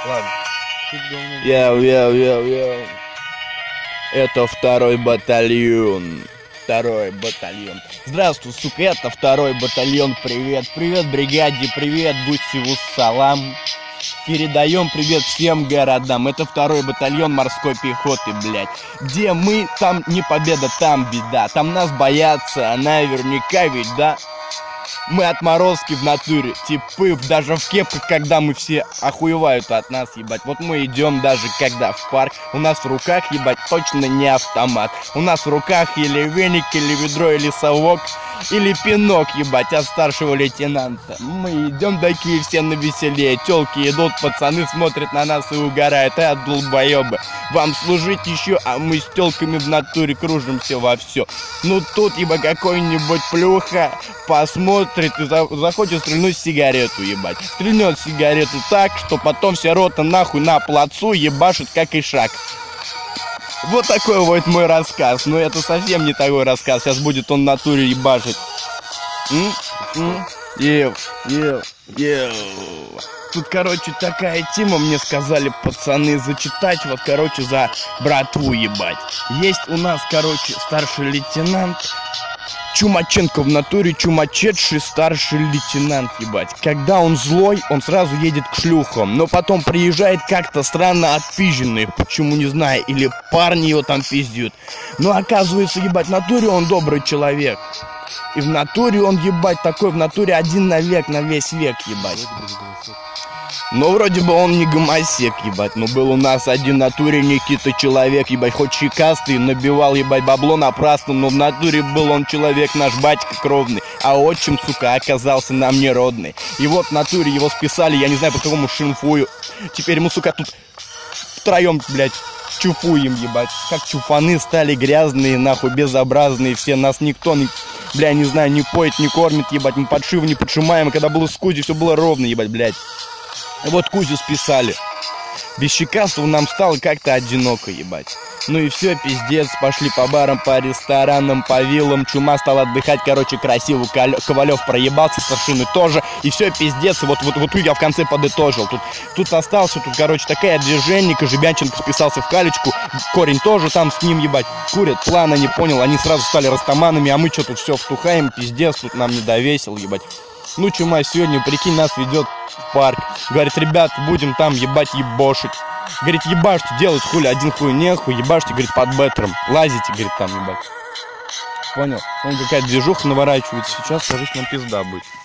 Ладно. Яу. Это второй батальон. Второй батальон. Здравствуй, сука, это второй батальон. Привет, привет, бригаде, привет, Гусеву салам. Передаем привет всем городам. Это второй батальон морской пехоты, блядь. Где мы, там не победа, там беда. Там нас боятся, наверняка ведь, да? Мы отморозки в натуре, типы, даже в кепках, когда мы все охуевают от нас, ебать. Вот мы идем даже когда в парк, у нас в руках, ебать, точно не автомат. У нас в руках или веник, или ведро, или совок, или пинок, ебать, от старшего лейтенанта. Мы идем такие все навеселее, тёлки идут, пацаны смотрят на нас и угорают, долбоёбы. Вам служить еще, а мы с тёлками в натуре кружимся во все. Ну тут, ебать, какой-нибудь плюха посмотрит и захочет стрельнуть сигарету, ебать. Стрельнет сигарету так, что потом вся рота нахуй на плацу ебашит как ишак. Вот такой вот мой рассказ. Но это совсем не такой рассказ. Сейчас будет он в натуре ебашить. Тут, короче, такая тема, мне сказали пацаны зачитать, вот, короче, за братву ебать. Есть у нас, короче, старший лейтенант Чумаченко в натуре, чумачедший старший лейтенант, ебать. Когда он злой, он сразу едет к шлюхам, но потом приезжает как-то странно отпизженный, почему не знаю, или парни его там пиздят. Но оказывается, ебать, в натуре он добрый человек. И в натуре он, ебать, такой, в натуре один на век, на весь век, ебать. Ну, вроде бы он не гомосек, ебать. Но был у нас один в натуре Никита человек, ебать, хоть щекастый, набивал, ебать, бабло напрасно, но в натуре был он человек, наш батька кровный. А отчим, сука, оказался нам неродный. И вот в натуре его списали, я не знаю, по какому шинфую. Теперь мы, сука, тут втроем, блядь, чуфуем, ебать. Как чуфаны стали грязные, нахуй, безобразные все. Нас никто, бля, не знаю, не поет, не кормит, ебать. Мы подшивы не поджимаем. Когда было с Кузей, все было ровно, ебать, блядь. И вот Кузю списали. Без щекастства нам стало как-то одиноко, ебать. Ну и все, пиздец, пошли по барам, по ресторанам, по виллам. Чума стал отдыхать, короче, красиво. Ковалев проебался, старшины тоже. И все, пиздец, и вот я в конце подытожил. Тут остался, короче, такая движение. Кожебянченко списался в калечку. Корень тоже там с ним, ебать, курят. Плана не понял, они сразу стали растаманами. А мы что тут все втухаем, пиздец, тут нам не довесил, ебать. Ну, Чума сегодня, прикинь, нас ведет в парк. Говорит, ребят, будем там ебать ебошить. Говорит, ебашьте, делать хули, один хуй нехуй, ебашьте, говорит, под беттером. Лазите, говорит, там ебать. Понял? Какая-то движуха наворачивается сейчас, кажется, нам пизда будет.